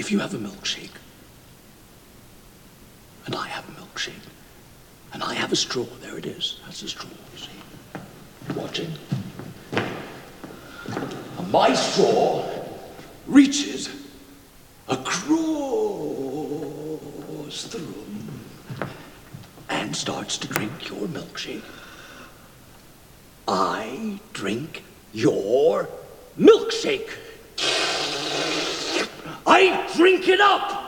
if you have a milkshake, and I have a milkshake, and I have a straw, there it is, that's a straw, you see, watching. And my straw reaches across the room and starts to drink your milkshake. I drink your milkshake. I drink it up.